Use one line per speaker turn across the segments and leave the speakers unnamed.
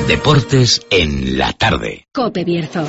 Deportes en la tarde.
COPE Bierzo.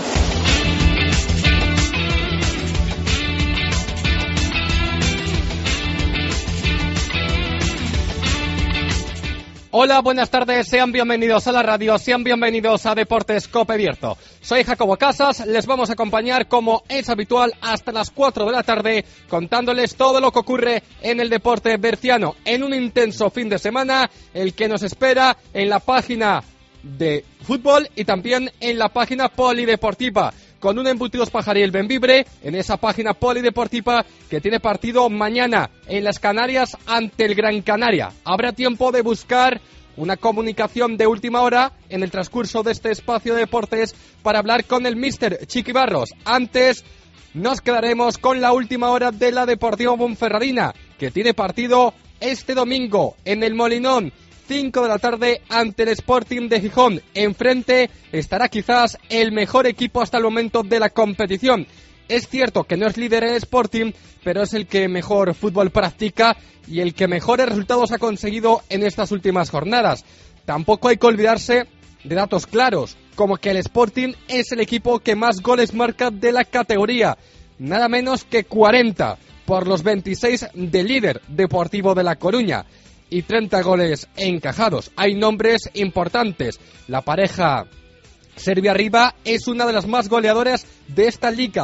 Hola, buenas tardes, sean bienvenidos a la radio, sean bienvenidos a Deportes COPE Bierzo. Soy Jacobo Casas, les vamos a acompañar como es habitual hasta las 4 de la tarde, contándoles todo lo que ocurre en el deporte berciano, en un intenso fin de semana, el que nos espera en la página de fútbol y también en la página polideportiva, con un Embutidos Pajarí el Bembibre en esa página polideportiva que tiene partido mañana en las Canarias ante el Gran Canaria. Habrá tiempo de buscar una comunicación de última hora en el transcurso de este espacio de deportes para hablar con el míster Chiqui Barros. Antes nos quedaremos con la última hora de la Deportiva Ponferradina, que tiene partido este domingo en el Molinón. 5 de la tarde ante el Sporting de Gijón. Enfrente estará quizás el mejor equipo hasta el momento de la competición. Es cierto que no es líder el Sporting, pero es el que mejor fútbol practica y el que mejores resultados ha conseguido en estas últimas jornadas. Tampoco hay que olvidarse de datos claros, como que el Sporting es el equipo que más goles marca de la categoría. Nada menos que 40 por los 26 del líder Deportivo de La Coruña. Y 30 goles encajados. Hay nombres importantes. La pareja Serbia-Riba es una de las más goleadoras de esta liga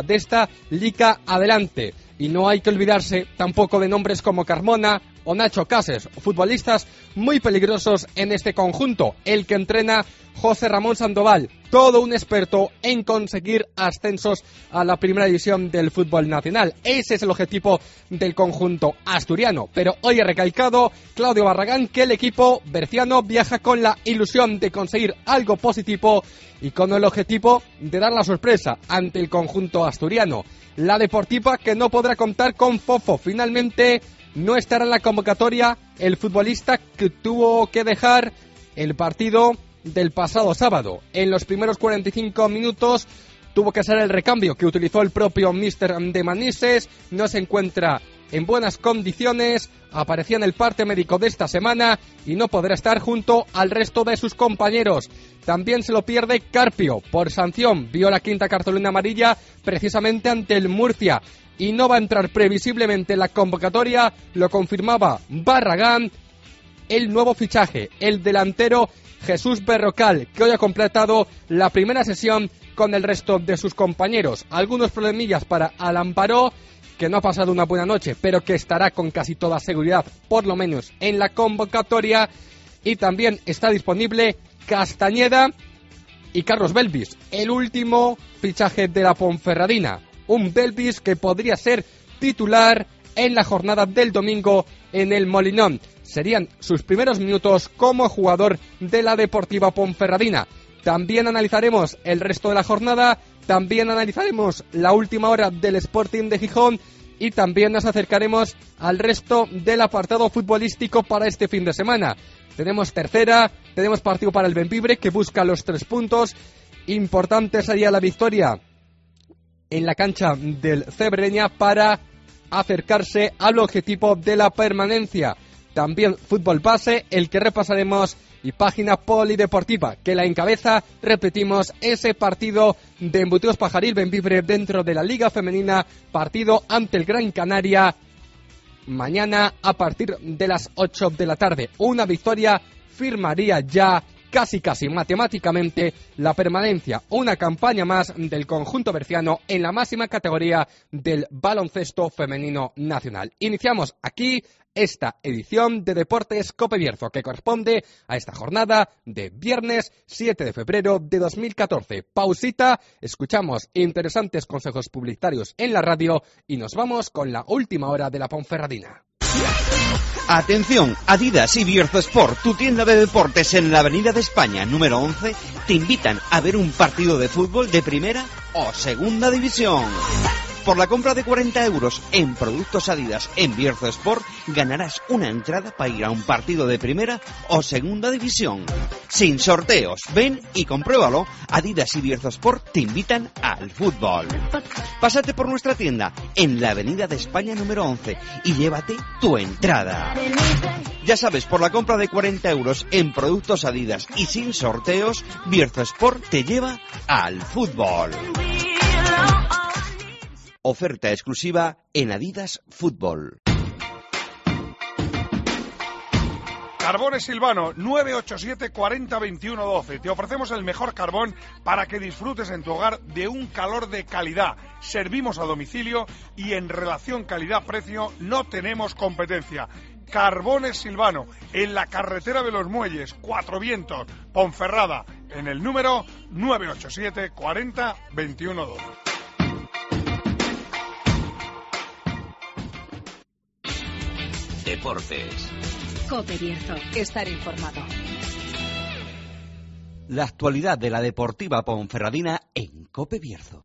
adelante. Y no hay que olvidarse tampoco de nombres como Carmona o Nacho Cases, futbolistas muy peligrosos en este conjunto. El que entrena José Ramón Sandoval, todo un experto en conseguir ascensos a la primera división del fútbol nacional. Ese es el objetivo del conjunto asturiano. Pero hoy ha recalcado Claudio Barragán que el equipo berciano viaja con la ilusión de conseguir algo positivo y con el objetivo de dar la sorpresa ante el conjunto asturiano. La Deportiva, que no podrá contar con Fofo. Finalmente no estará en la convocatoria el futbolista que tuvo que dejar el partido del pasado sábado. En los primeros 45 minutos tuvo que ser el recambio que utilizó el propio míster de Manises. No se encuentra en buenas condiciones, aparecía en el parte médico de esta semana y no podrá estar junto al resto de sus compañeros. También se lo pierde Carpio por sanción, vio la quinta cartulina amarilla precisamente ante el Murcia y no va a entrar previsiblemente en la convocatoria, lo confirmaba Barragán. El nuevo fichaje, el delantero Jesús Berrocal, que hoy ha completado la primera sesión con el resto de sus compañeros. Algunos problemillas para Alan Baró, que no ha pasado una buena noche, pero que estará con casi toda seguridad, por lo menos en la convocatoria. Y también está disponible Castañeda y Carlos Belvis, el último fichaje de la Ponferradina. Un Belvis que podría ser titular en la jornada del domingo en el Molinón. Serían sus primeros minutos como jugador de la Deportiva Ponferradina. También analizaremos el resto de la jornada, también analizaremos la última hora del Sporting de Gijón y también nos acercaremos al resto del apartado futbolístico para este fin de semana. Tenemos tercera, tenemos partido para el Bembibre que busca los 3 puntos. Importante sería la victoria en la cancha del Cebreña para acercarse al objetivo de la permanencia. También fútbol base, el que repasaremos, y página polideportiva, que la encabeza, repetimos, ese partido de Embutidos Pajarí el Bembibre dentro de la Liga Femenina, partido ante el Gran Canaria, mañana a partir de las 8 de la tarde. Una victoria firmaría ya casi matemáticamente la permanencia, una campaña más del conjunto berciano en la máxima categoría del baloncesto femenino nacional. Iniciamos aquí esta edición de Deportes COPE Bierzo, que corresponde a esta jornada de viernes 7 de febrero de 2014. Pausita, escuchamos interesantes consejos publicitarios en la radio y nos vamos con la última hora de la Ponferradina.
Atención, Adidas y Bierzo Sport, tu tienda de deportes en la Avenida de España, número 11, te invitan a ver un partido de fútbol de primera o segunda división. Por la compra de 40 euros en productos Adidas en Bierzo Sport, ganarás una entrada para ir a un partido de primera o segunda división. sin sorteos. Ven y compruébalo. Adidas y Bierzo Sport te invitan al fútbol. Pásate por nuestra tienda en la Avenida de España número 11 y llévate tu entrada. Ya sabes, por la compra de 40 euros en productos Adidas y sin sorteos, Bierzo Sport te lleva al fútbol. Oferta exclusiva en Adidas Fútbol.
Carbones Silvano, 987 40 21 12. Te ofrecemos el mejor carbón para que disfrutes en tu hogar de un calor de calidad. Servimos a domicilio y en relación calidad-precio no tenemos competencia. Carbones Silvano, en la carretera de los Muelles, Cuatro Vientos, Ponferrada, en el número 987 40 21 12.
Deportes.
COPE Bierzo. Estar informado.
La actualidad de la Deportiva Ponferradina en COPE Bierzo.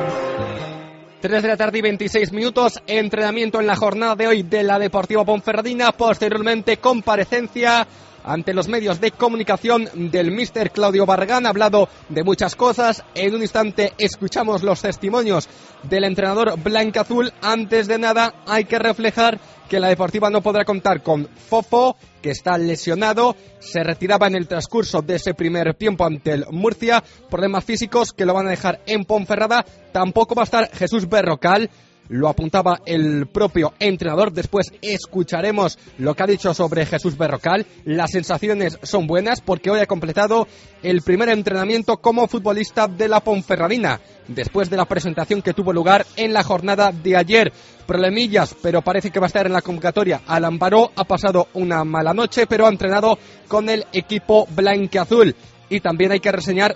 3 de la tarde y 26 minutos, entrenamiento en la jornada de hoy de la Deportiva Ponferradina, posteriormente comparecencia ante los medios de comunicación del míster Claudio Barragán. Ha hablado de muchas cosas. En un instante escuchamos los testimonios del entrenador blancaazul. Antes de nada hay que reflejar que la Deportiva no podrá contar con Fofo, que está lesionado, se retiraba en el transcurso de ese primer tiempo ante el Murcia, problemas físicos que lo van a dejar en Ponferrada. Tampoco va a estar Jesús Berrocal, lo apuntaba el propio entrenador. Después escucharemos lo que ha dicho sobre Jesús Berrocal. Las sensaciones son buenas porque hoy ha completado el primer entrenamiento como futbolista de la Ponferradina, después de la presentación que tuvo lugar en la jornada de ayer. Problemillas, pero parece que va a estar en la convocatoria. Alan Baró ha pasado una mala noche, pero ha entrenado con el equipo blanquiazul. Y también hay que reseñar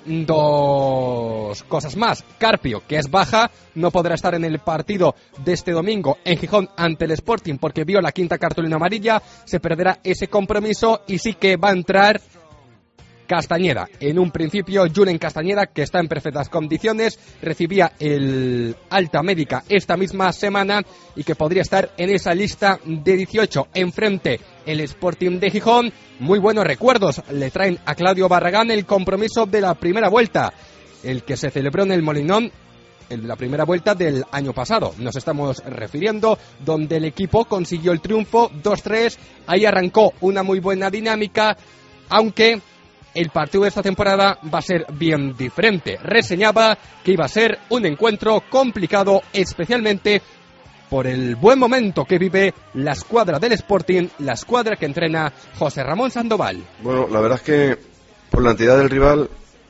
dos cosas más. Carpio, que es baja, no podrá estar en el partido de este domingo en Gijón ante el Sporting porque vio la quinta cartulina amarilla, se perderá ese compromiso y sí que va a entrar Castañeda. En un principio, Julen Castañeda, que está en perfectas condiciones, recibía el alta médica esta misma semana y que podría estar en esa lista de 18. Enfrente, el Sporting de Gijón. Muy buenos recuerdos le traen a Claudio Barragán el compromiso de la primera vuelta, el que se celebró en el Molinón, el de la primera vuelta del año pasado. Nos estamos refiriendo, donde el equipo consiguió el triunfo 2-3. Ahí arrancó una muy buena dinámica, aunque el partido de esta temporada va a ser bien diferente. Reseñaba que iba a ser un encuentro complicado, especialmente por el buen momento que vive la escuadra del Sporting, la escuadra que entrena José Ramón Sandoval.
Bueno, la verdad es que por la entidad del rival,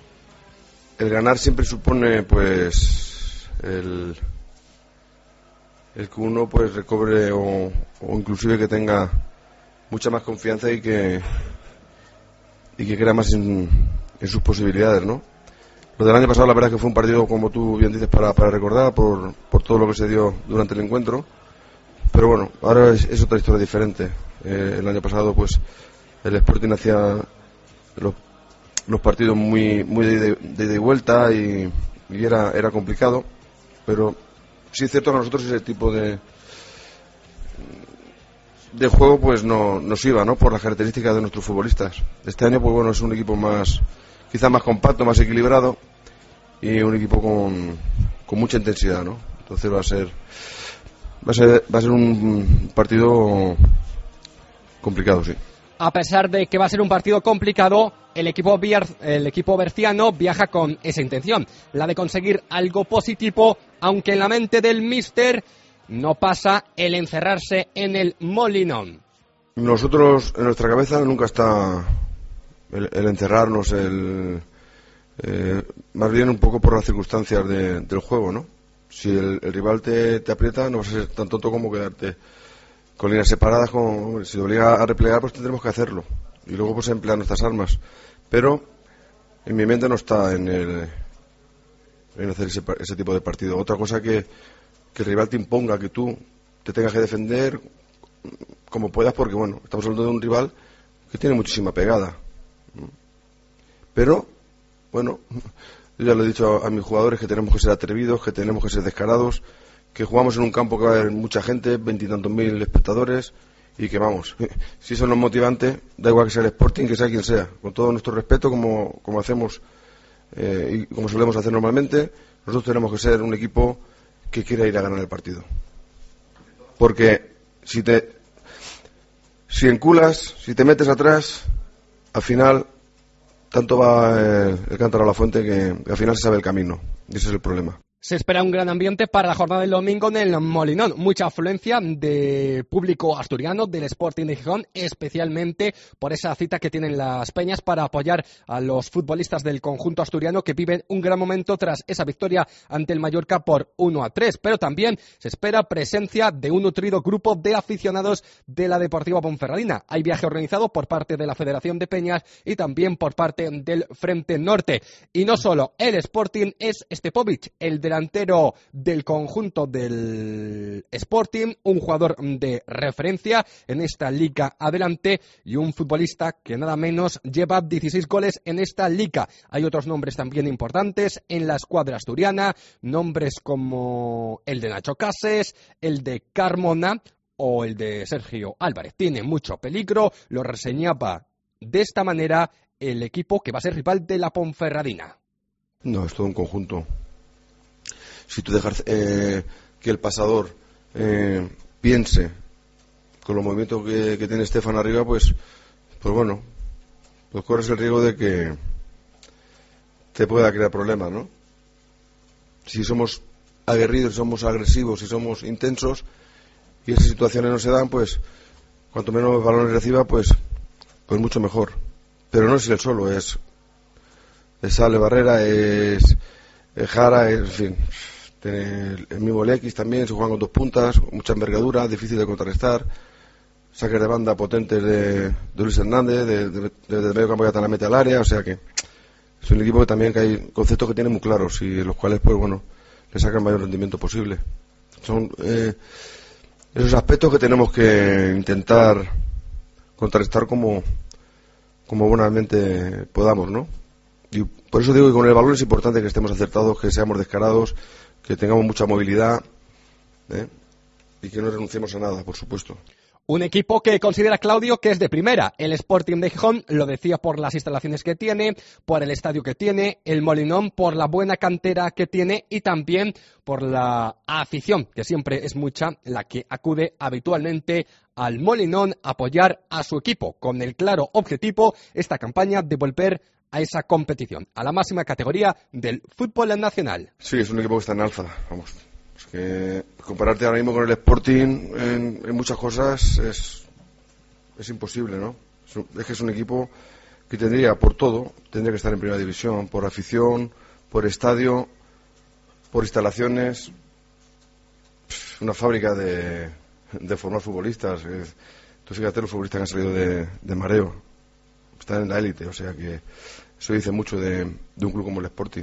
el ganar siempre supone pues el que uno pues recobre o inclusive que tenga mucha más confianza y que crea más en sus posibilidades, ¿no? Lo del año pasado la verdad es que fue un partido, como tú bien dices, para recordar por todo lo que se dio durante el encuentro, pero bueno, ahora es otra historia diferente. El año pasado pues el Sporting hacía los partidos muy de ida y vuelta y era complicado, pero sí es cierto que a nosotros ese tipo de juego pues no nos iba, ¿no? Por las características de nuestros futbolistas. Este año pues bueno, es un equipo quizá más compacto, más equilibrado y un equipo con mucha intensidad, ¿no? Entonces va a ser un partido complicado, sí.
A pesar de que va a ser un partido complicado, el equipo berciano viaja con esa intención, la de conseguir algo positivo, aunque en la mente del míster no pasa el encerrarse en el Molinón.
Nosotros, en nuestra cabeza nunca está el encerrarnos, más bien un poco por las circunstancias del juego, ¿no? Si el rival te aprieta, no vas a ser tan tonto como quedarte con líneas separadas. Si te obliga a replegar, pues tendremos que hacerlo y luego pues emplear nuestras armas, pero en mi mente no está en hacer ese tipo de partido. Otra cosa que el rival te imponga, que tú te tengas que defender como puedas, porque bueno, estamos hablando de un rival que tiene muchísima pegada. Pero bueno, yo ya lo he dicho a mis jugadores, que tenemos que ser atrevidos, que tenemos que ser descarados, que jugamos en un campo que va a haber mucha gente, 20 y tantos mil espectadores, y que vamos, si eso no es motivante, da igual que sea el Sporting, que sea quien sea, con todo nuestro respeto, como hacemos y como solemos hacer normalmente, nosotros tenemos que ser un equipo que quiera ir a ganar el partido. Porque si enculas, si te metes atrás, al final tanto va el cántaro a la fuente que al final se sabe el camino, y ese es el problema.
Se espera un gran ambiente para la jornada del domingo en el Molinón. Mucha afluencia de público asturiano del Sporting de Gijón, especialmente por esa cita que tienen las peñas para apoyar a los futbolistas del conjunto asturiano que viven un gran momento tras esa victoria ante el Mallorca por 1-3. Pero también se espera presencia de un nutrido grupo de aficionados de la Deportiva Ponferradina. Hay viaje organizado por parte de la Federación de Peñas y también por parte del Frente Norte. Y no solo el Sporting, es Stepovic, el delantero del conjunto del Sporting, un jugador de referencia en esta liga adelante y un futbolista que nada menos lleva 16 goles en esta liga. Hay otros nombres también importantes en la escuadra asturiana, nombres como el de Nacho Cases, el de Carmona o el de Sergio Álvarez. Tiene mucho peligro, lo reseñaba de esta manera el equipo que va a ser rival de la Ponferradina.
No, es todo un conjunto. Si tú dejas que el pasador piense con los movimientos que tiene Estefan arriba, pues bueno, pues corres el riesgo de que te pueda crear problemas, ¿no? Si somos aguerridos, somos agresivos, si somos intensos y esas situaciones no se dan, pues cuanto menos balones reciba, pues mucho mejor. Pero no es el solo, es Ale Barrera, es Jara, en fin. El mismo Lex también, se juegan con dos puntas, mucha envergadura, difícil de contrarrestar, saques de banda potentes de Luis Hernández, desde medio campo ya te la mete al área, o sea que es un equipo que también que hay conceptos que tiene muy claros y los cuales pues bueno, le sacan el mayor rendimiento posible. Son esos aspectos que tenemos que intentar contrarrestar como buenamente podamos, ¿no? Y por eso digo que con el balón es importante que estemos acertados, que seamos descarados, que tengamos mucha movilidad y que no renunciemos a nada, por supuesto.
Un equipo que considera Claudio que es de primera. El Sporting de Gijón lo decía por las instalaciones que tiene, por el estadio que tiene, el Molinón por la buena cantera que tiene y también por la afición, que siempre es mucha la que acude habitualmente al Molinón a apoyar a su equipo, con el claro objetivo esta campaña de volver a esa competición, a la máxima categoría del fútbol nacional.
Sí, es un equipo que está en alza, vamos. Es que compararte ahora mismo con el Sporting en muchas cosas es imposible, ¿no? Es que es un equipo que tendría que estar en primera división, por afición, por estadio, por instalaciones, una fábrica de formar futbolistas. Tú fíjate los futbolistas que han salido de mareo, están en la élite, o sea que eso dice mucho de un club como el Sporting.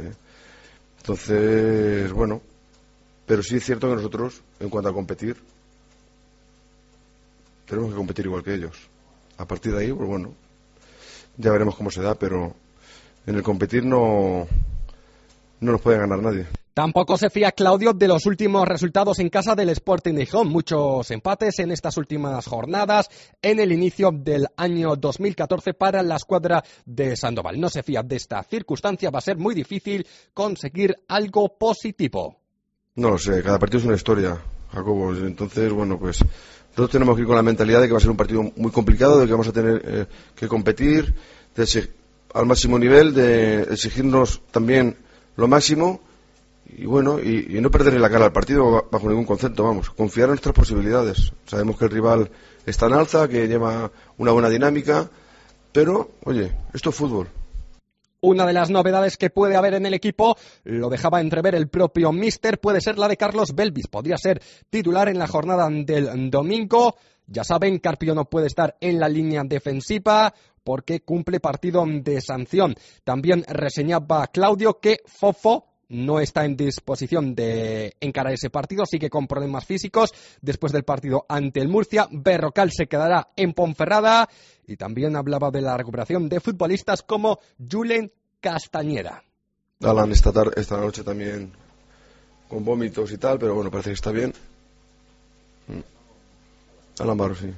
Entonces, bueno, pero sí es cierto que nosotros, en cuanto a competir, tenemos que competir igual que ellos. A partir de ahí, pues bueno, ya veremos cómo se da, pero en el competir no nos puede ganar nadie.
Tampoco se fía Claudio de los últimos resultados en casa del Sporting de Gijón. Muchos empates en estas últimas jornadas en el inicio del año 2014 para la escuadra de Sandoval. No se fía de esta circunstancia, va a ser muy difícil conseguir algo positivo.
No lo sé, cada partido es una historia, Jacobo. Entonces, bueno, pues nosotros tenemos que ir con la mentalidad de que va a ser un partido muy complicado, de que vamos a tener que competir al máximo nivel, de exigirnos también lo máximo. Y bueno, y no perderle la cara al partido bajo ningún concepto, vamos, confiar en nuestras posibilidades. Sabemos que el rival está en alza, que lleva una buena dinámica, pero, oye, esto es fútbol.
Una de las novedades que puede haber en el equipo, lo dejaba entrever el propio míster, puede ser la de Carlos Belvis. Podría ser titular en la jornada del domingo. Ya saben, Carpio no puede estar en la línea defensiva porque cumple partido de sanción. También reseñaba Claudio que Fofo no está en disposición de encarar ese partido, sigue con problemas físicos después del partido ante el Murcia. Berrocal se quedará en Ponferrada y también hablaba de la recuperación de futbolistas como Julen Castañeda.
Alan esta noche también con vómitos y tal, pero bueno, parece que está bien. Alámbaro, sí.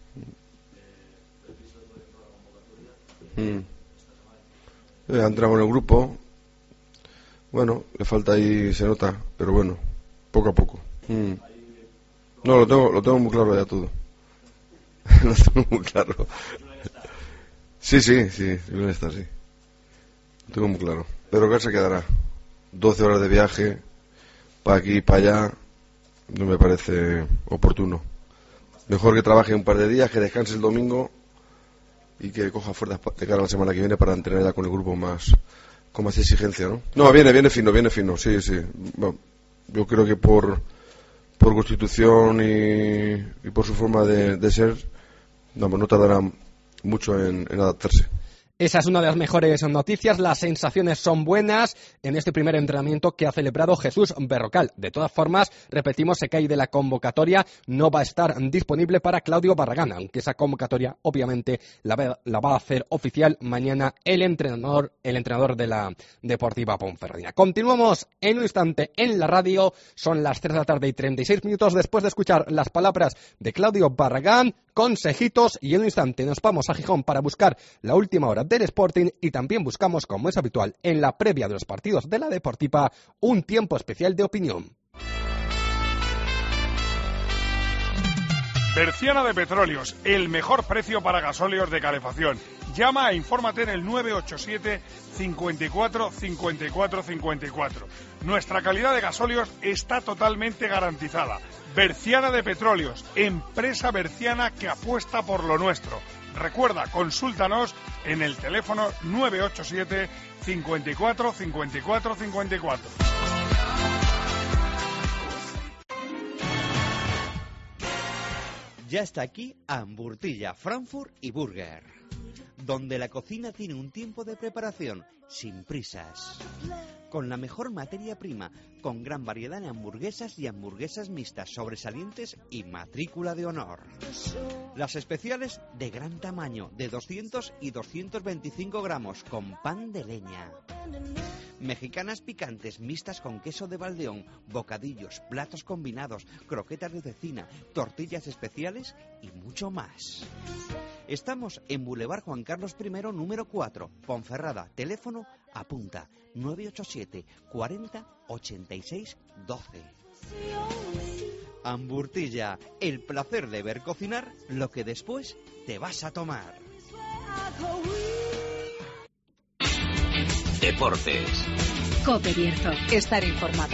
Ha entrado en el grupo. Bueno, le falta ahí, se nota, pero bueno, poco a poco. No, lo tengo muy claro ya todo. Lo tengo muy claro. Sí, debe estar, sí. Lo tengo muy claro. Pero que se quedará. 12 horas de viaje, para aquí y para allá, no me parece oportuno. Mejor que trabaje un par de días, que descanse el domingo y que coja fuerzas de cara a la semana que viene para entrenar ya con el grupo con más exigencia, ¿no? No, viene fino, sí. Bueno, yo creo que por constitución y por su forma de ser, no tardará mucho en adaptarse.
Esa es una de las mejores noticias, las sensaciones son buenas en este primer entrenamiento que ha celebrado Jesús Berrocal. De todas formas, repetimos, se cae de la convocatoria, no va a estar disponible para Claudio Barragán, aunque esa convocatoria obviamente la va a hacer oficial mañana el entrenador de la Deportiva Ponferradina. Continuamos en un instante en la radio, son las 3 de la tarde y 36 minutos después de escuchar las palabras de Claudio Barragán, consejitos, y en un instante nos vamos a Gijón para buscar la última hora del Sporting y también buscamos, como es habitual en la previa de los partidos de la Deportiva, un tiempo especial de opinión.
Berciana de Petróleos, el mejor precio para gasóleos de calefacción. Llama e infórmate en el 987 54 54 54. Nuestra calidad de gasóleos está totalmente garantizada. Berciana de Petróleos, empresa berciana que apuesta por lo nuestro. Recuerda, consúltanos en el teléfono 987 54 54 54.
Ya está aquí Hamburtilla, Frankfurt y Burger, donde la cocina tiene un tiempo de preparación sin prisas, con la mejor materia prima, con gran variedad en hamburguesas y hamburguesas mixtas sobresalientes y matrícula de honor. Las especiales de gran tamaño, de 200 y 225 gramos, con pan de leña. Mexicanas picantes mixtas con queso de Valdeón, bocadillos, platos combinados, croquetas de cecina, tortillas especiales y mucho más. Estamos en Boulevard Juan Carlos I, número 4, Ponferrada. Teléfono, apunta, 987 40 86 12. Hamburtilla, el placer de ver cocinar lo que después te vas a tomar.
Deportes.
COPE Bierzo. Estar informado.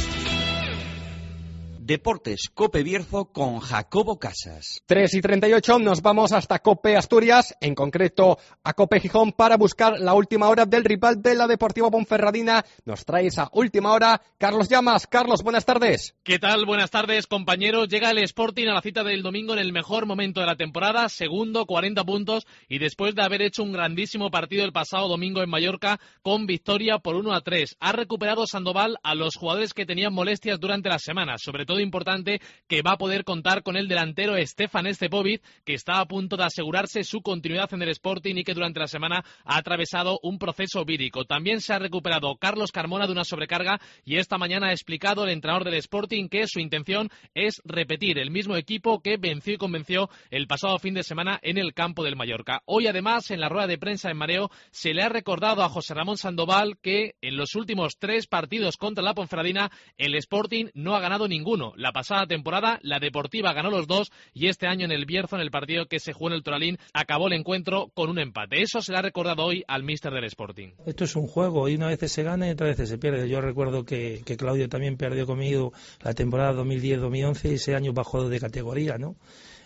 Deportes Cope Bierzo con Jacobo Casas.
3:38 nos vamos hasta Cope Asturias, en concreto a Cope Gijón, para buscar la última hora del rival de la Deportiva Ponferradina. Nos trae esa última hora Carlos Llamas. Carlos, buenas tardes.
¿Qué tal? Buenas tardes, compañeros. Llega el Sporting a la cita del domingo en el mejor momento de la temporada, segundo, 40 puntos, y después de haber hecho un grandísimo partido el pasado domingo en Mallorca con victoria por 1-3. Ha recuperado Sandoval a los jugadores que tenían molestias durante la semana, sobre todo importante que va a poder contar con el delantero Stefan Estepovic, que está a punto de asegurarse su continuidad en el Sporting y que durante la semana ha atravesado un proceso vírico. También se ha recuperado Carlos Carmona de una sobrecarga y esta mañana ha explicado el entrenador del Sporting que su intención es repetir el mismo equipo que venció y convenció el pasado fin de semana en el campo del Mallorca. Hoy además en la rueda de prensa en Mareo se le ha recordado a José Ramón Sandoval que en los últimos 3 partidos contra la Ponferradina el Sporting no ha ganado ninguno. La pasada temporada la Deportiva ganó los 2 y este año en el Bierzo, en el partido que se jugó en el Toralín, acabó el encuentro con un empate. Eso se le ha recordado hoy al míster del Sporting.
Esto es un juego y una vez se gana y otra vez se pierde. Yo recuerdo que Claudio también perdió conmigo la temporada 2010-2011 y ese año bajó de categoría, ¿no?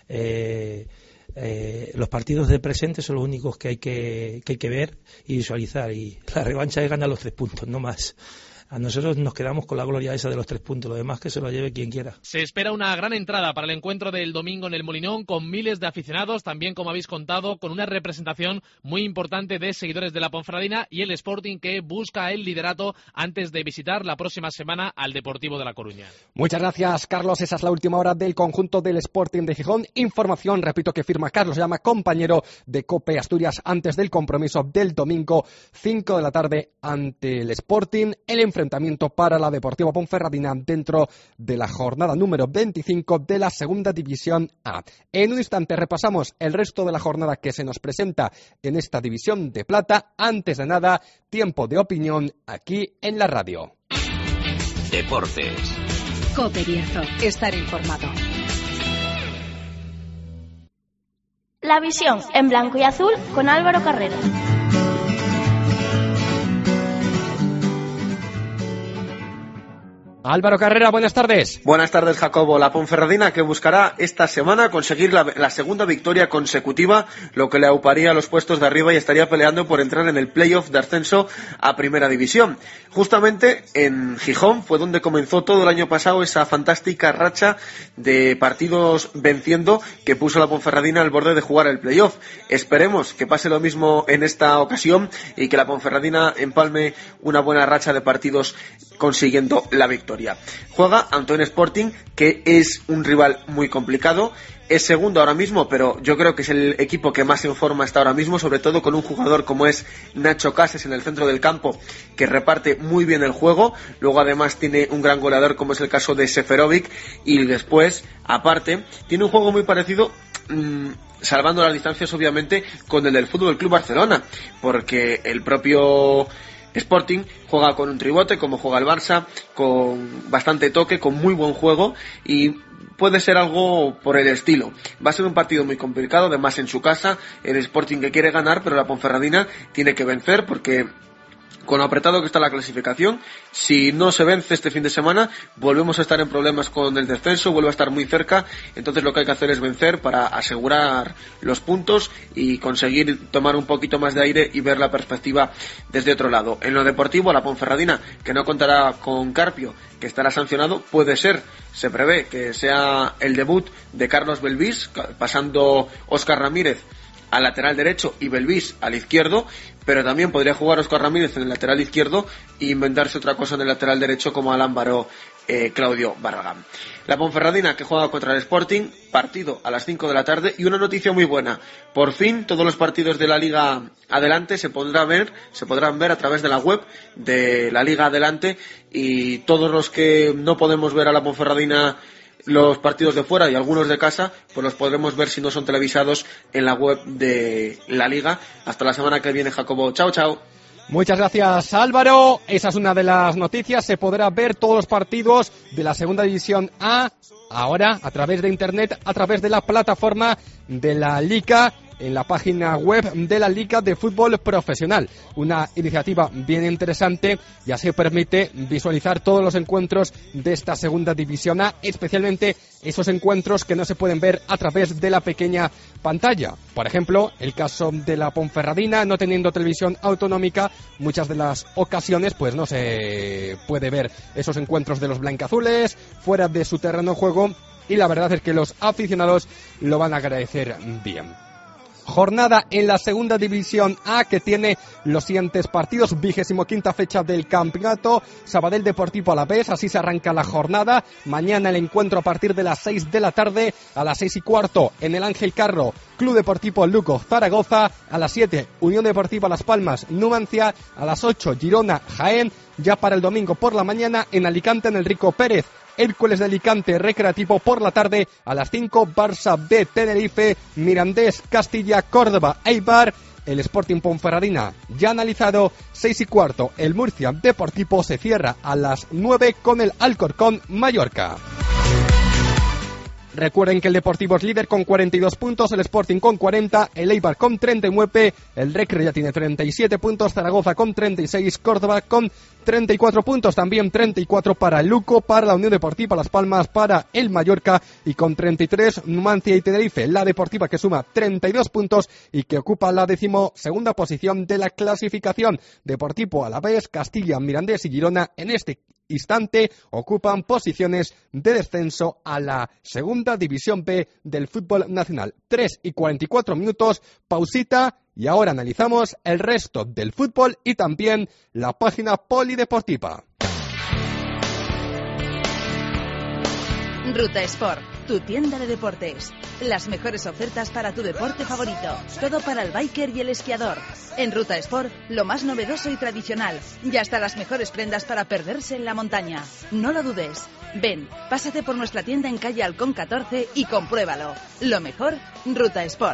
Los partidos de presente son los únicos que hay que ver y visualizar, y la revancha es ganar los 3 puntos, no más. A nosotros nos quedamos con la gloria esa de los 3 puntos, lo demás que se lo lleve quien quiera.
Se espera una gran entrada para el encuentro del domingo en el Molinón, con miles de aficionados, también como habéis contado, con una representación muy importante de seguidores de la Ponferradina y el Sporting que busca el liderato antes de visitar la próxima semana al Deportivo de La Coruña.
Muchas gracias, Carlos. Esa es la última hora del conjunto del Sporting de Gijón. Información, repito, que firma Carlos Llama, compañero de COPE Asturias, antes del compromiso del domingo, 5 de la tarde ante el Sporting. El enfrentamiento enfrentamiento para la Deportiva Ponferradina dentro de la jornada número 25 de la Segunda División A. En un instante repasamos el resto de la jornada que se nos presenta en esta División de Plata. Antes de nada, tiempo de opinión aquí en la radio.
Deportes.
COPE Bierzo. Estar informado.
La visión en blanco y azul con Álvaro Carrera.
Álvaro Carrera, buenas tardes.
Buenas tardes, Jacobo. La Ponferradina que buscará esta semana conseguir la segunda victoria consecutiva, lo que le auparía a los puestos de arriba y estaría peleando por entrar en el playoff de ascenso a Primera División. Justamente en Gijón fue donde comenzó todo el año pasado esa fantástica racha de partidos venciendo que puso a la Ponferradina al borde de jugar el playoff. Esperemos que pase lo mismo en esta ocasión y que la Ponferradina empalme una buena racha de partidos consiguiendo la victoria. Juega ante un Sporting que es un rival muy complicado. Es segundo ahora mismo, pero yo creo que es el equipo que más en forma está ahora mismo, sobre todo con un jugador como es Nacho Cases en el centro del campo, que reparte muy bien el juego. Luego además tiene un gran goleador como es el caso de Seferovic, y después, aparte, tiene un juego muy parecido, salvando las distancias obviamente, con el del Fútbol Club Barcelona, porque el propio Sporting juega con un tribote como juega el Barça, con bastante toque, con muy buen juego, y puede ser algo por el estilo. Va a ser un partido muy complicado, además en su casa, el Sporting que quiere ganar, pero la Ponferradina tiene que vencer porque con lo apretado que está la clasificación, si no se vence este fin de semana, volvemos a estar en problemas con el descenso, vuelve a estar muy cerca. Entonces lo que hay que hacer es vencer para asegurar los puntos y conseguir tomar un poquito más de aire y ver la perspectiva desde otro lado. En lo deportivo, la Ponferradina, que no contará con Carpio, que estará sancionado, puede ser, se prevé que sea el debut de Carlos Belvis, pasando Óscar Ramírez al lateral derecho y Belvis al izquierdo, pero también podría jugar Óscar Ramírez en el lateral izquierdo e inventarse otra cosa en el lateral derecho como Alámbaro Claudio Barragán. La Ponferradina que juega contra el Sporting, partido a las 5 de la tarde, y una noticia muy buena: por fin todos los partidos de la Liga Adelante se podrán ver a través de la web de la Liga Adelante, y todos los que no podemos ver a la Ponferradina los partidos de fuera y algunos de casa, pues los podremos ver si no son televisados en la web de la Liga. Hasta la semana que viene, Jacobo. Chao, chao.
Muchas gracias, Álvaro. Esa es una de las noticias. Se podrá ver todos los partidos de la Segunda División A ahora a través de Internet, a través de la plataforma de la Liga, en la página web de la Liga de Fútbol Profesional. Una iniciativa bien interesante y así permite visualizar todos los encuentros de esta Segunda División A, especialmente esos encuentros que no se pueden ver a través de la pequeña pantalla. Por ejemplo, el caso de la Ponferradina, no teniendo televisión autonómica, muchas de las ocasiones pues no se puede ver esos encuentros de los blancazules fuera de su terreno de juego, y la verdad es que los aficionados lo van a agradecer bien. Jornada en la Segunda División A que tiene los siguientes partidos: 25ª fecha del campeonato, Sabadell Deportivo Alavés, así se arranca la jornada. Mañana el encuentro a partir de las 6 de la tarde, a las 6:15 en el Ángel Carro, Club Deportivo Lugo Zaragoza, a las 7 Unión Deportiva Las Palmas Numancia, a las 8 Girona Jaén. Ya para el domingo por la mañana en Alicante, en el Rico Pérez, Hércules de Alicante Recreativo. Por la tarde a las 5 Barça B Tenerife, Mirandés Castilla Córdoba Eibar. El Sporting Ponferradina ya analizado. 6:15 el Murcia Deportivo se cierra a las 9 con el Alcorcón Mallorca. Recuerden que el Deportivo es líder con 42 puntos, el Sporting con 40, el Eibar con 39, el Recre ya tiene 37 puntos, Zaragoza con 36, Córdoba con 34 puntos, también 34 para el Lugo, para la Unión Deportiva Las Palmas, para el Mallorca, y con 33 Numancia y Tenerife, la Deportiva que suma 32 puntos y que ocupa la 12ª posición de la clasificación. Deportivo Alavés, Castilla, Mirandés y Girona en este instante ocupan posiciones de descenso a la Segunda División B del fútbol nacional. 3:44 minutos, pausita, y ahora analizamos el resto del fútbol y también la página polideportiva.
Ruta Sport,
tu tienda de deportes. Las mejores ofertas para tu deporte favorito. Todo para el biker y el esquiador. En Ruta Sport, lo más novedoso y tradicional. Y hasta las mejores prendas para perderse en la montaña. No lo dudes. Ven, pásate por nuestra tienda en calle Halcón 14 y compruébalo. Lo mejor, Ruta Sport.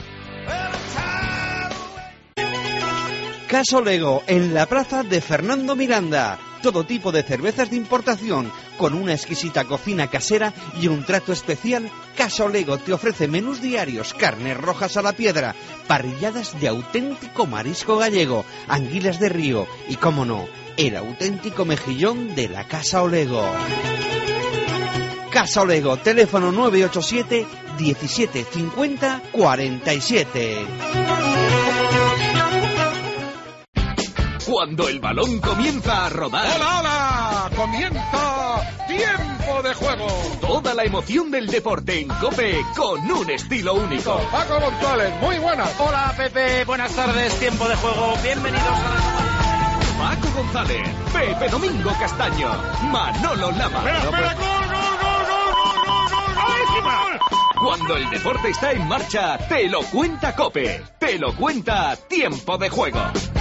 Caso Lego, en la plaza de Fernando Miranda. Todo tipo de cervezas de importación, con una exquisita cocina casera y un trato especial. Caso Lego te ofrece menús diarios, carnes rojas a la piedra, parrilladas de auténtico marisco gallego, anguilas de río y, cómo no, el auténtico mejillón de la Casa Olego. Casa Olego, teléfono 987 17 50 47.
Cuando el balón comienza a rodar.
¡Hola, hola! ¡Comienza Tiempo de Juego!
Toda la emoción del deporte en COPE con un estilo único.
Paco González, muy buenas.
Hola, Pepe, buenas tardes. Tiempo de Juego. Bienvenidos a la...
Paco González, Pepe Domingo Castaño, Manolo Lama.
¡Espera! ¡Gol!
Cuando el deporte está en marcha, te lo cuenta COPE. Te lo cuenta Tiempo de Juego.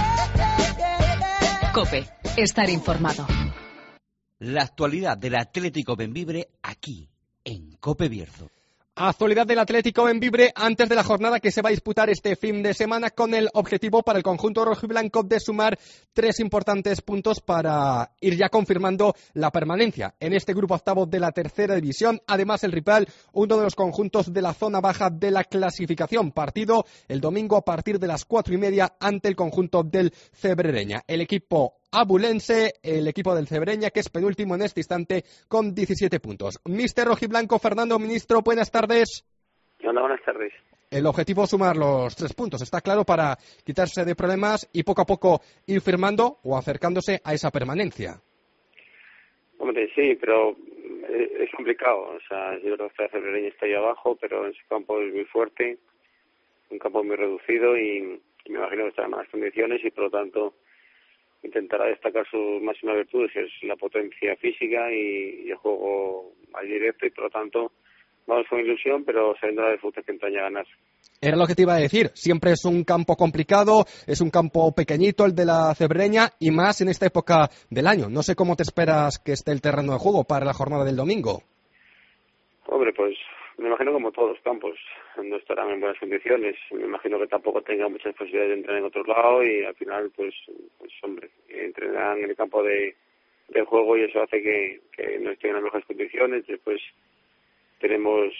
COPE, estar informado.
La actualidad del Atlético Bembibre aquí, en COPE Bierzo.
Actualidad del Atlético Bembibre antes de la jornada que se va a disputar este fin de semana, con el objetivo para el conjunto rojiblanco de sumar 3 importantes puntos para ir ya confirmando la permanencia en este grupo octavo de la tercera división. Además, el rival, uno de los conjuntos de la zona baja de la clasificación. Partido el domingo a partir de las 4:30 ante el conjunto del Cebrereña. El equipo abulense, el equipo del Cebreña, que es penúltimo en este instante con 17 puntos. Mister rojiblanco Fernando Ministro, buenas tardes.
Hola, buenas tardes.
El objetivo es sumar los 3 puntos, está claro, para quitarse de problemas y poco a poco ir firmando o acercándose a esa permanencia.
Hombre, sí, pero es complicado. O sea, yo creo que el Cebrereña está ahí abajo, pero en su campo es muy fuerte, un campo muy reducido y me imagino que está en malas condiciones y por lo tanto intentará destacar sus máximas virtudes, que es la potencia física y el juego más directo, y por lo tanto vamos con ilusión, pero sabiendo la disfrute que entraña ganar.
Era lo que te iba a decir, siempre es un campo complicado, es un campo pequeñito el de la Cebreña, y más en esta época del año. No sé cómo te esperas que esté el terreno de juego para la jornada del domingo.
Hombre, pues me imagino como todos los campos no estarán en buenas condiciones. Me imagino que tampoco tengan muchas posibilidades de entrenar en otro lado y al final, pues hombre, entrenarán en el campo del juego y eso hace que no estén en las mejores condiciones. Después tenemos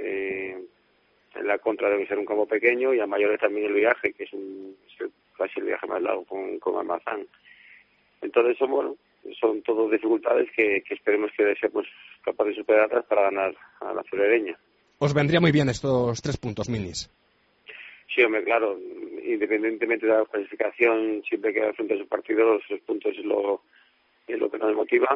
en la contra debe ser un campo pequeño y a mayores también el viaje, que es casi el viaje más largo con Almazán. Entonces son todas dificultades que esperemos que seamos capaces de superarlas para ganar a la Cebrereña.
Os vendría muy bien estos 3 puntos, Minis.
Sí, hombre, claro, independientemente de la clasificación, siempre que frente a su partido, los 3 puntos es lo que nos motiva,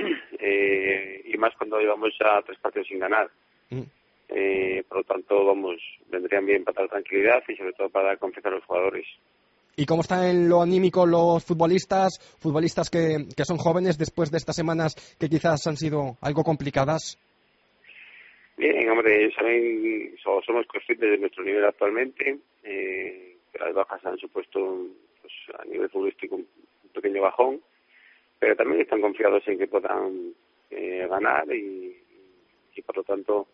y más cuando llevamos ya 3 partidos sin ganar. Por lo tanto, vendrían bien para dar tranquilidad y sobre todo para dar confianza a los jugadores.
¿Y cómo están en lo anímico los futbolistas que son jóvenes después de estas semanas que quizás han sido algo complicadas?
Bien, hombre, somos conscientes de nuestro nivel actualmente, que las bajas han supuesto a nivel futbolístico un pequeño bajón, pero también están confiados en que puedan ganar y por lo tanto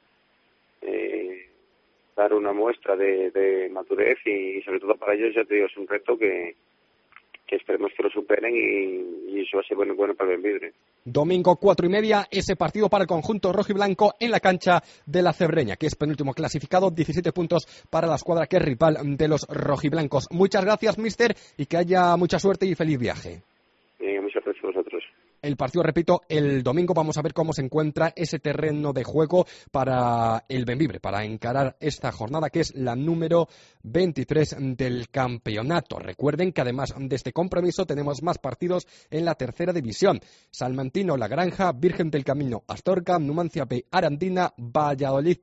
dar una muestra de madurez y sobre todo para ellos, ya te digo, es un reto que esperemos que lo superen y eso va a ser bueno para el Bembibre.
Domingo 4:30, ese partido para el conjunto rojiblanco en la cancha de la Cebreña, que es penúltimo clasificado, 17 puntos para la escuadra que es rival de los rojiblancos. Muchas gracias, mister, y que haya mucha suerte y feliz viaje.
Muchas gracias a vosotros.
El partido, repito, el domingo. Vamos a ver cómo se encuentra ese terreno de juego para el Bembibre, para encarar esta jornada que es la número 23 del campeonato. Recuerden que además de este compromiso tenemos más partidos en la tercera división. Salmantino La Granja, Virgen del Camino Astorga, Numancia B Arandina, Valladolid B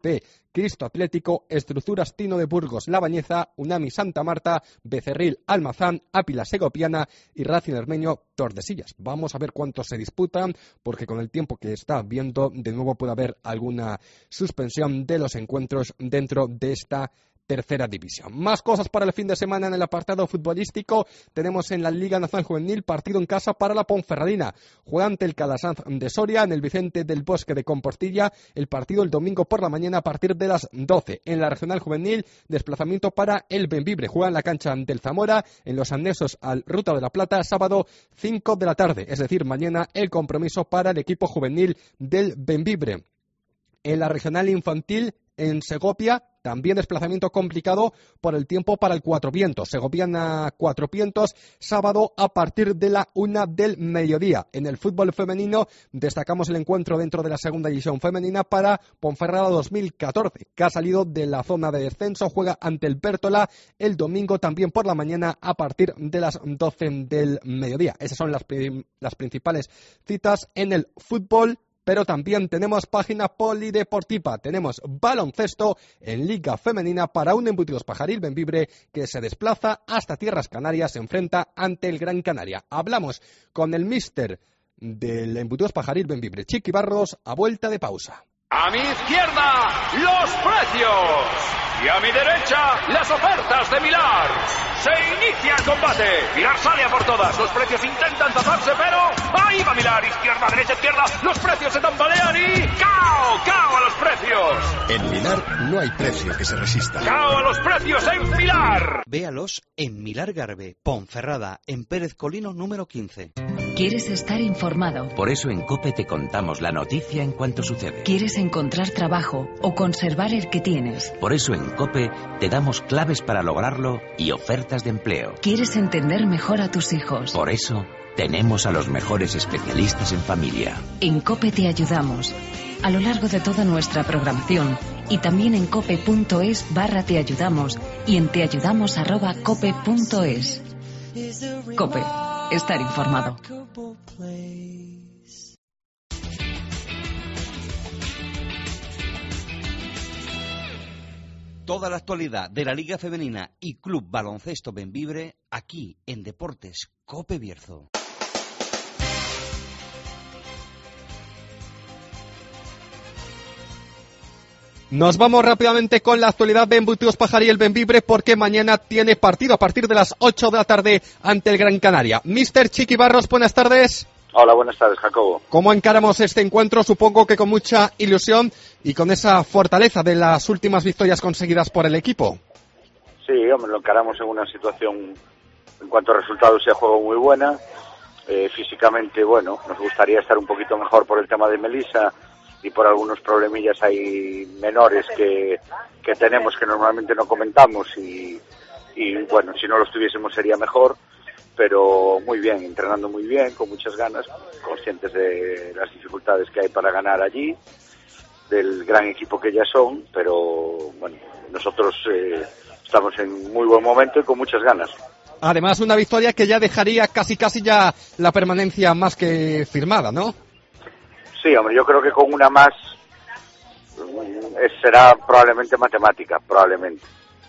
Cristo Atlético, Estructuras Tino de Burgos La Bañeza, Unami Santa Marta, Becerril Almazán, Ápila Segopiana y Racing Armenio Tordesillas. Vamos a ver cuántos se disputan, porque con el tiempo que está viendo, de nuevo puede haber alguna suspensión de los encuentros dentro de esta tercera división. Más cosas para el fin de semana en el apartado futbolístico. Tenemos en la Liga Nacional Juvenil partido en casa para la Ponferradina. Juega ante el Calasanz de Soria en el Vicente del Bosque de Comportilla. El partido el domingo por la mañana a partir de las 12. En la Regional Juvenil, desplazamiento para el Bembibre. Juega en la cancha del Zamora, en los anexos al Ruta de la Plata, sábado 5 de la tarde. Es decir, mañana el compromiso para el equipo juvenil del Bembibre. En la Regional Infantil, en Segovia, también desplazamiento complicado por el tiempo para el Cuatro Vientos. Segoviana Cuatro Vientos, sábado a partir de la 1 del mediodía. En el fútbol femenino destacamos el encuentro dentro de la segunda división femenina para Ponferrada 2014, que ha salido de la zona de descenso. Juega ante el Bértola el domingo también por la mañana a partir de las 12 del mediodía. Esas son las principales citas en el fútbol. Pero también tenemos página polideportiva, tenemos baloncesto en Liga Femenina para un Embutidos Pajaril Bembibre que se desplaza hasta Tierras Canarias, se enfrenta ante el Gran Canaria. Hablamos con el míster del Embutidos Pajaril Bembibre, Chiqui Barros, a vuelta de pausa.
A mi izquierda, los precios. Y a mi derecha, las ofertas de Milar. Se inicia el combate. Milar sale a por todas. Los precios intentan taparse, pero ahí va Milar. Izquierda, derecha, izquierda. Los precios se tambalean y ¡cao! ¡Cao a los precios!
En Milar no hay precio que se resista.
¡Cao a los precios en Milar!
Véalos en Milar Garbe, Ponferrada, en Pérez Colino número 15.
¿Quieres estar informado?
Por eso en COPE te contamos la noticia en cuanto sucede.
¿Quieres encontrar trabajo o conservar el que tienes?
Por eso en COPE te damos claves para lograrlo y ofertas de empleo.
¿Quieres entender mejor a tus hijos?
Por eso tenemos a los mejores especialistas en familia.
En COPE te ayudamos a lo largo de toda nuestra programación y también en cope.es/te ayudamos y en teayudamos@cope.es. COPE. Estar informado.
Toda la actualidad de la Liga Femenina y Club Baloncesto Bembibre aquí en Deportes Cope Bierzo.
Nos vamos rápidamente con la actualidad de Embutidos Pajaril Bembibre porque mañana tiene partido a partir de las 8 de la tarde ante el Gran Canaria. Mister Chiqui Barros, buenas tardes.
Hola, buenas tardes, Jacobo.
¿Cómo encaramos este encuentro? Supongo que con mucha ilusión y con esa fortaleza de las últimas victorias conseguidas por el equipo.
Sí, hombre, lo encaramos en una situación, en cuanto a resultados y a juego, muy buena. Físicamente, bueno, nos gustaría estar un poquito mejor por el tema de Melissa y por algunos problemillas ahí menores que tenemos que normalmente no comentamos y bueno, si no los tuviésemos sería mejor, pero muy bien, entrenando muy bien, con muchas ganas, conscientes de las dificultades que hay para ganar allí, del gran equipo que ya son, pero bueno, nosotros estamos en muy buen momento y con muchas ganas.
Además, una victoria que ya dejaría casi ya la permanencia más que firmada, ¿no?
Sí, hombre, yo creo que con una más será probablemente matemática, probablemente.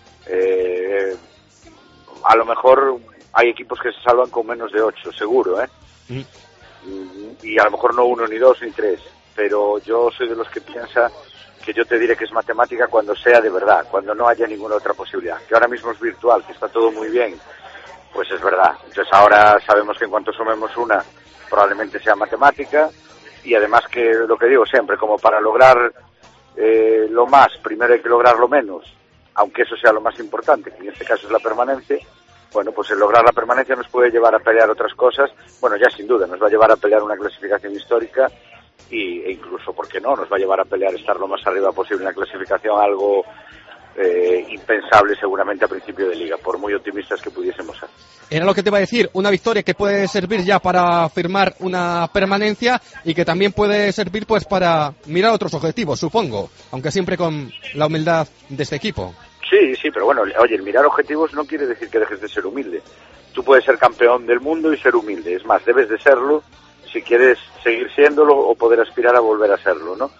A lo mejor hay equipos que se salvan con menos de 8, seguro, ¿eh? Y a lo mejor no 1, ni 2, ni 3, pero yo soy de los que piensa que yo te diré que es matemática cuando sea de verdad, cuando no haya ninguna otra posibilidad. Que ahora mismo es virtual, que está todo muy bien, pues es verdad. Entonces ahora sabemos que en cuanto sumemos una, probablemente sea matemática. Y además que lo que digo siempre, como para lograr lo más, primero hay que lograr lo menos, aunque eso sea lo más importante, que en este caso es la permanencia. Bueno, pues el lograr la permanencia nos puede llevar a pelear otras cosas. Bueno, ya sin duda, nos va a llevar a pelear una clasificación histórica e incluso, ¿por qué no?, nos va a llevar a pelear estar lo más arriba posible en la clasificación, algo impensable seguramente a principio de liga, por muy optimistas que pudiésemos ser.
Era lo que te iba a decir, una victoria que puede servir ya para firmar una permanencia y que también puede servir pues para mirar otros objetivos, supongo, aunque siempre con la humildad de este equipo.
Sí, pero bueno, oye, el mirar objetivos no quiere decir que dejes de ser humilde. Tú puedes ser campeón del mundo y ser humilde, es más, debes de serlo si quieres seguir siéndolo o poder aspirar a volver a serlo, ¿no?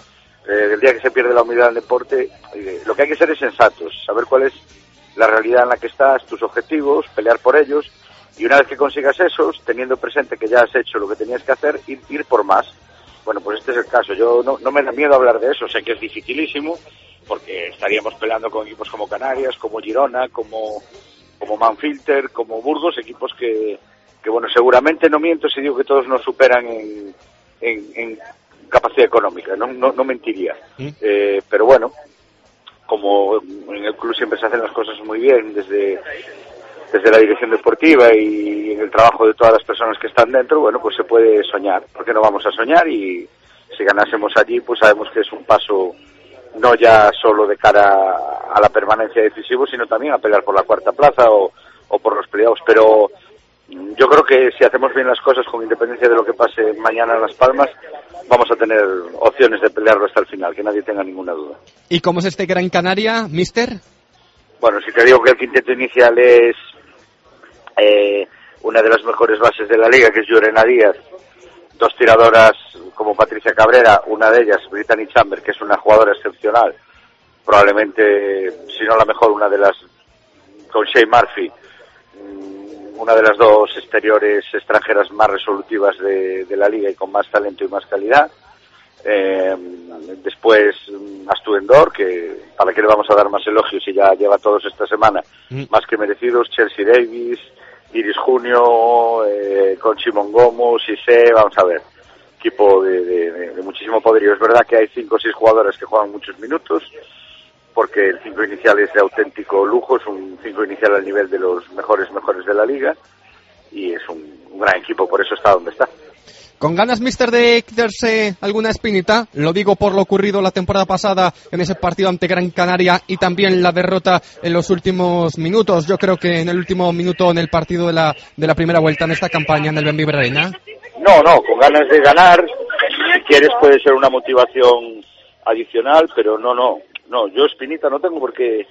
El día que se pierde la humildad en el deporte, lo que hay que ser es sensatos, saber cuál es la realidad en la que estás, tus objetivos, pelear por ellos, y una vez que consigas esos, teniendo presente que ya has hecho lo que tenías que hacer, ir por más. Bueno, pues este es el caso. Yo no me da miedo hablar de eso, sé que es dificilísimo, porque estaríamos peleando con equipos como Canarias, como Girona, como Manfilter, como Burgos, equipos que bueno, seguramente no miento si digo que todos nos superan en capacidad económica, no mentiría. Pero bueno, como en el club siempre se hacen las cosas muy bien desde la dirección deportiva y en el trabajo de todas las personas que están dentro, bueno, pues se puede soñar. ¿Por qué no vamos a soñar? Y si ganásemos allí, pues sabemos que es un paso no ya solo de cara a la permanencia decisivo, sino también a pelear por la cuarta plaza o por los playoffs. Pero yo creo que si hacemos bien las cosas, con independencia de lo que pase mañana en Las Palmas, vamos a tener opciones de pelearlo hasta el final, que nadie tenga ninguna duda.
¿Y cómo es este Gran Canaria, mister?
Bueno, si te digo que el quinteto inicial es una de las mejores bases de la liga, que es Llorena Díaz, dos tiradoras como Patricia Cabrera, una de ellas, Brittany Chamber, que es una jugadora excepcional, probablemente, si no la mejor, una de las, con Shea Murphy, una de las dos exteriores extranjeras más resolutivas de la liga y con más talento y más calidad. Después Astudendor, que para qué le vamos a dar más elogios si ya lleva todos esta semana, más que merecidos. Chelsea Davis, Iris Junio, con Simon Gomo, Sise, vamos a ver, equipo de muchísimo poderío. Es verdad que hay 5 o 6 jugadoras que juegan muchos minutos, porque el 5 inicial es de auténtico lujo, es un 5 inicial al nivel de los mejores de la liga, y es un gran equipo, por eso está donde está.
¿Con ganas, mister, de quitarse alguna espinita? Lo digo por lo ocurrido la temporada pasada en ese partido ante Gran Canaria y también la derrota en los últimos minutos. Yo creo que en el último minuto en el partido de la primera vuelta en esta campaña en el Benvibre Arena.
No, con ganas de ganar, si quieres puede ser una motivación adicional, pero no, yo espinita no tengo, porque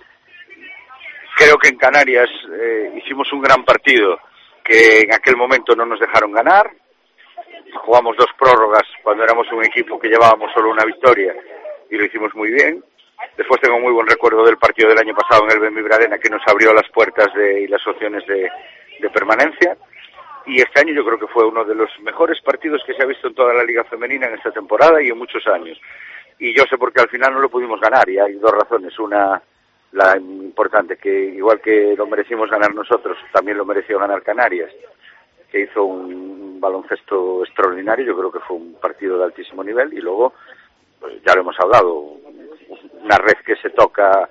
creo que en Canarias hicimos un gran partido, que en aquel momento no nos dejaron ganar. Jugamos 2 prórrogas cuando éramos un equipo que llevábamos solo una victoria y lo hicimos muy bien. Después tengo muy buen recuerdo del partido del año pasado en el Benvibre Arena, que nos abrió las puertas y las opciones de permanencia. Y este año yo creo que fue uno de los mejores partidos que se ha visto en toda la liga femenina en esta temporada y en muchos años. Y yo sé por qué al final no lo pudimos ganar, y hay 2 razones. Una, la importante, que igual que lo merecimos ganar nosotros, también lo mereció ganar Canarias, que hizo un baloncesto extraordinario. Yo creo que fue un partido de altísimo nivel. Y luego, pues ya lo hemos hablado, una red que se toca,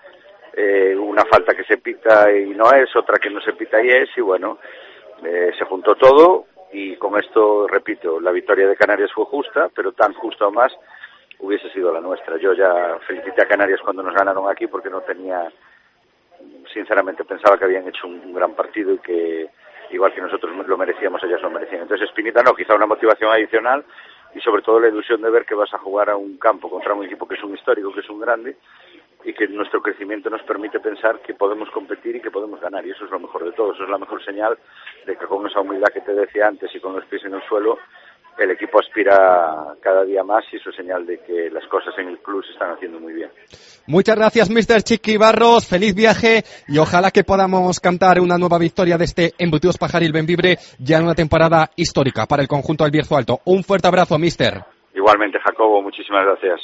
una falta que se pita y no es, otra que no se pita y es, y bueno, se juntó todo, y con esto, repito, la victoria de Canarias fue justa, pero tan justa o más hubiese sido la nuestra. Yo ya felicité a Canarias cuando nos ganaron aquí, porque no tenía, sinceramente pensaba que habían hecho un gran partido y que igual que nosotros lo merecíamos, ellas lo merecían. Entonces espinita no, quizá una motivación adicional, y sobre todo la ilusión de ver que vas a jugar a un campo contra un equipo que es un histórico, que es un grande, y que nuestro crecimiento nos permite pensar que podemos competir y que podemos ganar, y eso es lo mejor de todo. Eso es la mejor señal de que, con esa humildad que te decía antes y con los pies en el suelo, el equipo aspira cada día más, y eso es señal de que las cosas en el club se están haciendo muy bien.
Muchas gracias, mister Chiqui Barros, feliz viaje, y ojalá que podamos cantar una nueva victoria de este Embutidos Pajaril Benvibre, ya en una temporada histórica para el conjunto del Bierzo Alto. Un fuerte abrazo, mister.
Igualmente, Jacobo, muchísimas gracias.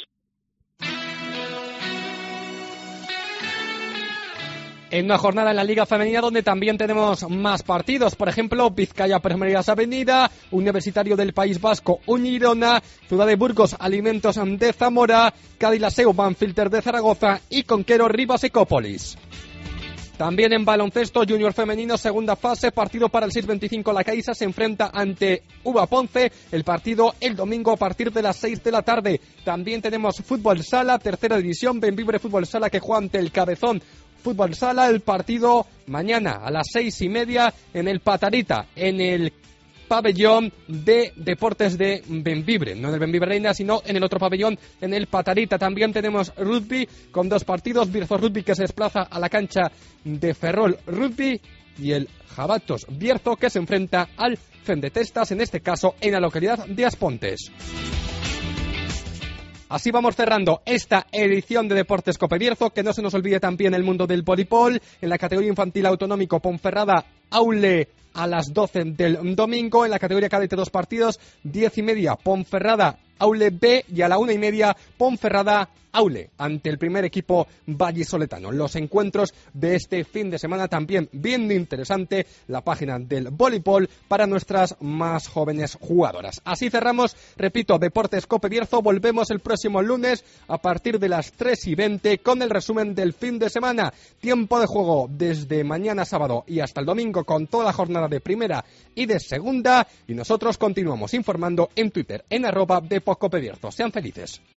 En una jornada en la Liga Femenina donde también tenemos más partidos, por ejemplo, Vizcaya Permerías Avenida, Universitario del País Vasco Unirona, Ciudad de Burgos Alimentos de Zamora, Cádiz Laseu Banfilter de Zaragoza y Conquero Rivas Ecópolis. También en baloncesto junior femenino, segunda fase, partido para el 6-25. La Caixa se enfrenta ante Uva Ponce, el partido el domingo a partir de las 6 de la tarde. También tenemos fútbol sala, tercera división, Benvibre Fútbol Sala, que juega ante el Cabezón Fútbol Sala, el partido mañana a las 6:30 en el Patarita, en el pabellón de deportes de Benvibre, no en el Benvibre Reina, sino en el otro pabellón, en el Patarita. También tenemos rugby con 2 partidos, Bierzo Rugby, que se desplaza a la cancha de Ferrol Rugby, y el Jabatos Bierzo, que se enfrenta al Fendetestas, en este caso en la localidad de Aspontes. Así vamos cerrando esta edición de Deportes Cope Bierzo, que no se nos olvide también el mundo del voleibol. En la categoría infantil autonómico, Ponferrada Aule a las 12 del domingo. En la categoría cadete 2 partidos, 10:30 Ponferrada Aule B y a la 1:30 Ponferrada Aule ante el primer equipo vallisoletano. Los encuentros de este fin de semana también bien interesante, la página del voleibol para nuestras más jóvenes jugadoras. Así cerramos, repito, Deportes Cope Bierzo. Volvemos el próximo lunes a partir de las 3:20 con el resumen del fin de semana. Tiempo de juego desde mañana sábado y hasta el domingo con toda la jornada de primera y de segunda, y nosotros continuamos informando en Twitter en @DeportCopeBierzo. Sean felices.